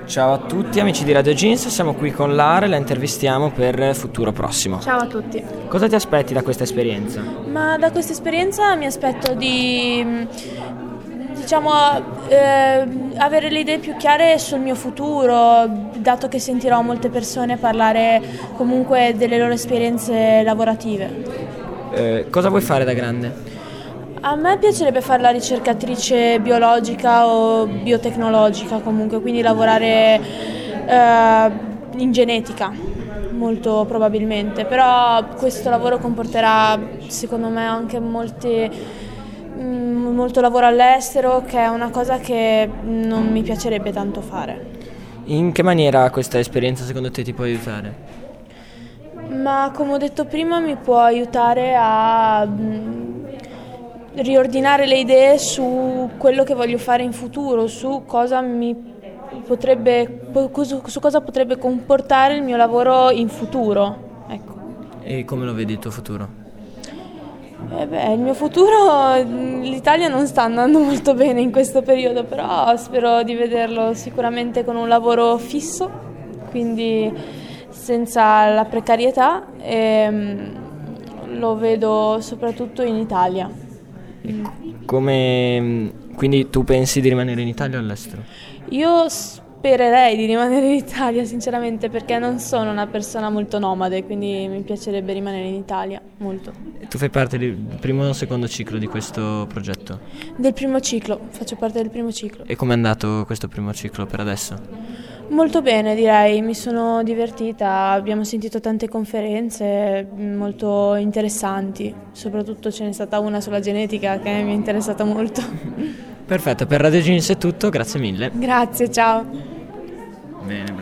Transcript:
Ciao a tutti amici di Radio Jeans, siamo qui con Lara e la intervistiamo per Futuro Prossimo. Ciao a tutti. Cosa ti aspetti da questa esperienza? Ma da questa esperienza mi aspetto di, avere le idee più chiare sul mio futuro, dato che sentirò molte persone parlare comunque delle loro esperienze lavorative. Cosa vuoi fare da grande? A me piacerebbe fare la ricercatrice biologica o biotecnologica comunque, quindi lavorare in genetica, molto probabilmente, però questo lavoro comporterà secondo me anche molto lavoro all'estero, che è una cosa che non mi piacerebbe tanto fare. In che maniera questa esperienza secondo te ti può aiutare? Ma come ho detto prima mi può aiutare a riordinare le idee su quello che voglio fare in futuro, su cosa potrebbe comportare il mio lavoro in futuro. Ecco. E come lo vedi il tuo futuro? Il mio futuro, l'Italia non sta andando molto bene in questo periodo, però spero di vederlo sicuramente con un lavoro fisso, quindi senza la precarietà, e lo vedo soprattutto in Italia. Quindi tu pensi di rimanere in Italia o all'estero? Io spererei di rimanere in Italia sinceramente, perché non sono una persona molto nomade, quindi mi piacerebbe rimanere in Italia molto. E tu fai parte del primo o secondo ciclo di questo progetto? Del primo ciclo, faccio parte del primo ciclo. E com'è andato questo primo ciclo per adesso? Molto bene, direi, mi sono divertita, abbiamo sentito tante conferenze molto interessanti, soprattutto ce n'è stata una sulla genetica che mi è interessata molto. Perfetto, per Radio Jeans è tutto, grazie mille. Grazie, ciao. Bene, bravo.